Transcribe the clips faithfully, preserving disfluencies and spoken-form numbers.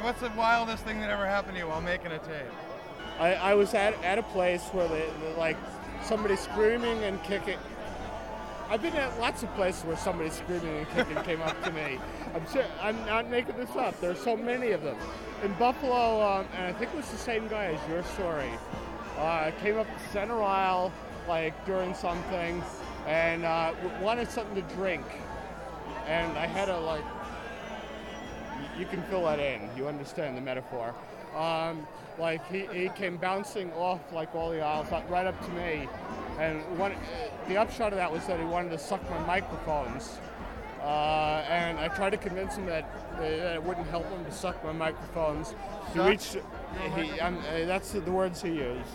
what's the wildest thing that ever happened to you while making a tape? I, I was at at a place where they, they like somebody screaming and kicking. I've been at lots of places where somebody screaming and kicking came up to me. I'm sure, I'm not making this up. There's so many of them. In Buffalo, um, and I think it was the same guy as your story, uh, came up the center aisle like during something and uh, wanted something to drink. And I had to like, you can fill that in. You understand the metaphor. Um, like he, he came bouncing off like all the aisles right up to me. And one, the upshot of that was that he wanted to suck my microphones. Uh, and I tried to convince him that, uh, that it wouldn't help him to suck my microphones. He reached, he, um, uh, that's the words he used.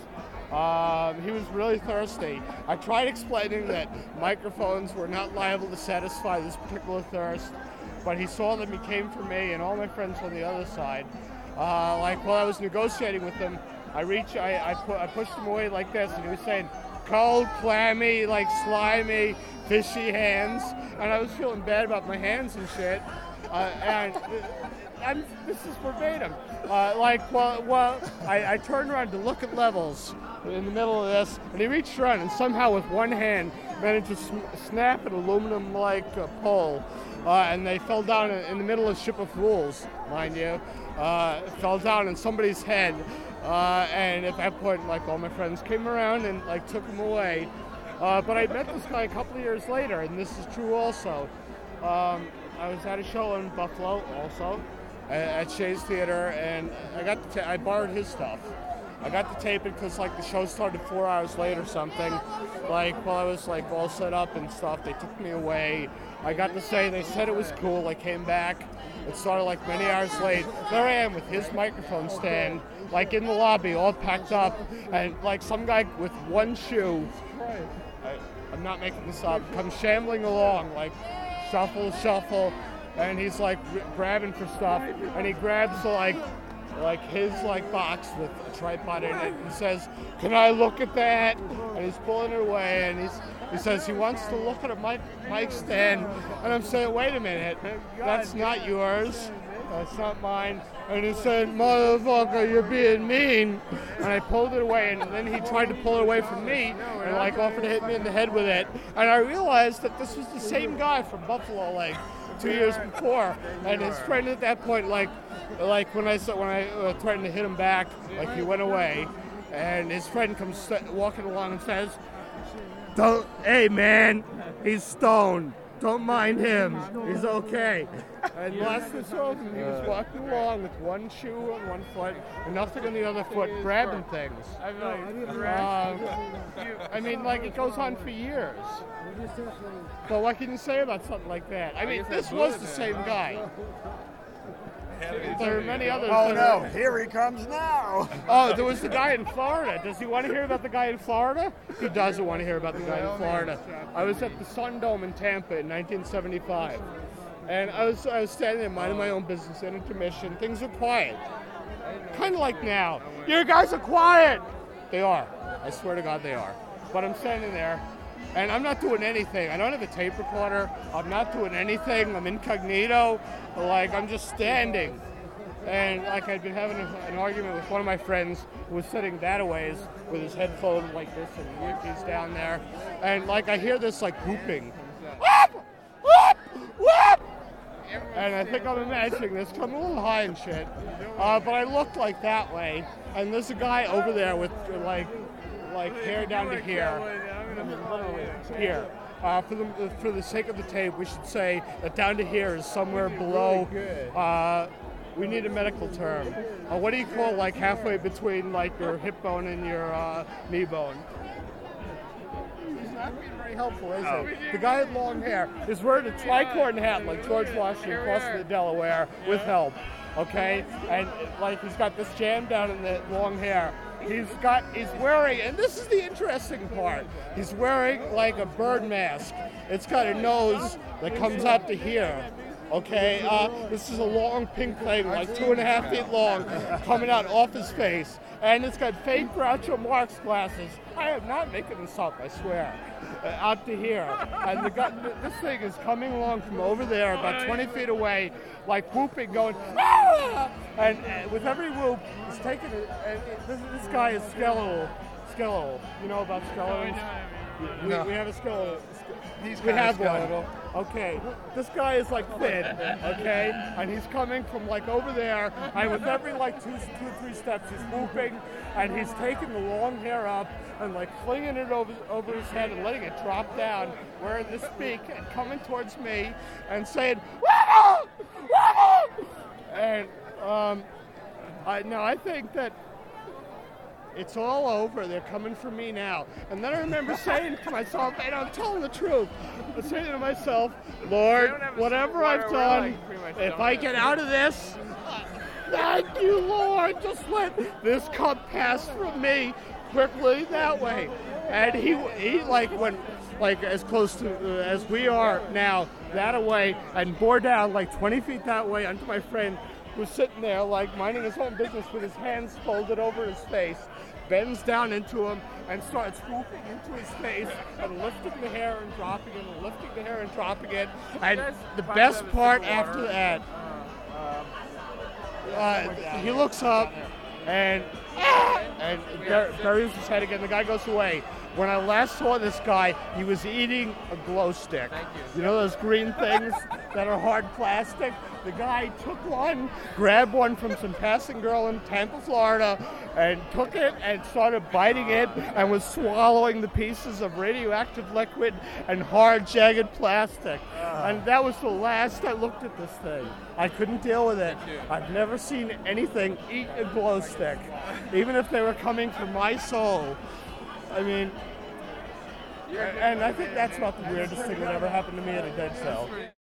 Um, he was really thirsty. I tried explaining that microphones were not liable to satisfy this particular thirst, but he saw them, he came for me and all my friends on the other side. Uh, like while I was negotiating with him, I reached, I, I, pu- I pushed him away like this, and he was saying, cold, clammy, like slimy, fishy hands, and I was feeling bad about my hands and shit. Uh, and I'm, this is verbatim. Uh, like, well, well I, I turned around to look at levels in the middle of this, and he reached around and somehow with one hand managed to sm- snap an aluminum-like uh, pole, uh, and they fell down in, in the middle of Ship of Fools, mind you. Uh, fell down on somebody's head. Uh, and at that point, like, all my friends came around and, like, took him away. Uh, but I met this guy a couple of years later, and this is true also. Um, I was at a show in Buffalo also, at, at Shays Theater, and I got to ta- I borrowed his stuff. I got to tape it because, like, the show started four hours late or something. Like, while I was, like, all set up and stuff, they took me away. I got to say, they said it was cool. I came back. It started, like, many hours late. There I am with his microphone stand, like, in the lobby, all packed up, and, like, some guy with one shoe, I, I'm not making this up, comes shambling along, like, shuffle, shuffle, and he's, like, r- grabbing for stuff, and he grabs, like, like his, like, box with a tripod in it, and says, can I look at that? And he's pulling it away, and he's, he says he wants to look at a mic, mic stand, and I'm saying, wait a minute, that's not yours. That's not mine. And he said, motherfucker, you're being mean. And I pulled it away, and then he tried to pull it away from me and, like, offered to hit me in the head with it. And I realized that this was the same guy from Buffalo, like, two years before. And his friend at that point, like, like when I when I uh, threatened to hit him back, like, he went away. And his friend comes st- walking along and says, "Don't, hey, man, he's stoned. Don't mind him. He's okay." And last I saw him, he was walking along with one shoe on one foot and nothing on the other foot, grabbing things. Uh, I mean, like, it goes on for years. But what can you say about something like that? I mean, this was the same guy. There are many others. Oh no, here he comes now. Oh, there was the guy in Florida. Does he want to hear about the guy in Florida? He doesn't want to hear about the guy in Florida. I was at the Sun Dome in Tampa in nineteen seventy-five. And I was I was standing there minding my own business at intermission. Things were quiet. Kind of like now. You guys are quiet! They are. I swear to God they are. But I'm standing there, and I'm not doing anything. I don't have a tape recorder. I'm not doing anything. I'm incognito. Like, I'm just standing. And, like, I'd been having a, an argument with one of my friends who was sitting that-a-ways with his headphones like this and earpiece down there. And, like, I hear this, like, whooping. Whoop! Whoop! Whoop! And I think I'm imagining this, 'cause I'm a little high and shit. Uh, but I looked, like, that way. And there's a guy over there with, like, like hair down to here. Literally, here. Uh, for the for the sake of the tape, we should say that down to here is somewhere below. Uh, we need a medical term. Uh, what do you call, like, halfway between, like, your hip bone and your uh, knee bone? He's not being very helpful, is Oh. he? The guy had long hair. He's wearing a tricorn hat like George Washington crossing the Delaware with help. Okay, and like he's got this jam down in the long hair. He's got, he's wearing, and this is the interesting part. He's wearing like a bird mask. It's got a nose that comes out to here. Okay, uh, this is a long pink thing, like two and a half feet long, coming out off his face, and it's got fake Groucho Marx glasses. I am not making this up, I swear. Uh, out to here, and the guy, this thing is coming along from over there, about twenty feet away, like whooping, going, ah! And uh, with every whoop, he's taking it. And this, this guy is skeletal. Skeletal. You know about skeletons? We, No. we have a skeletal. He's We kinda have skeletal. one. Okay. This guy is like thin, okay? And he's coming from like over there, and with every like two, two, three steps, he's whooping, and he's taking the long hair up and like flinging it over over his head and letting it drop down, wearing this beak and coming towards me and saying, "Wah! Wah!" And um, I no, I think that. It's all over. They're coming for me now. And then I remember saying to myself, and I'm telling the truth, I'm saying to myself, Lord, whatever I've done, if I get out of this, thank you, Lord. Just let this cup pass from me quickly that way. And he, he like, went like as close to uh, as we are now, that away, and bore down like twenty feet that way onto my friend, who's sitting there like minding his own business with his hands folded over his face, bends down into him and starts swooping into his face and lifting the hair and dropping it and lifting the hair and dropping it. And the best part after that, uh, he looks up and and bur- buries his head again. The guy goes away. When I last saw this guy, he was eating a glow stick. Thank you. You know those green things that are hard plastic? The guy took one, grabbed one from some passing girl in Tampa, Florida, and took it and started biting it and was swallowing the pieces of radioactive liquid and hard, jagged plastic. And that was the last I looked at this thing. I couldn't deal with it. I've never seen anything eat a glow stick, even if they were coming for my soul. I mean, and I think that's about the weirdest thing that ever happened to me at a dead cell.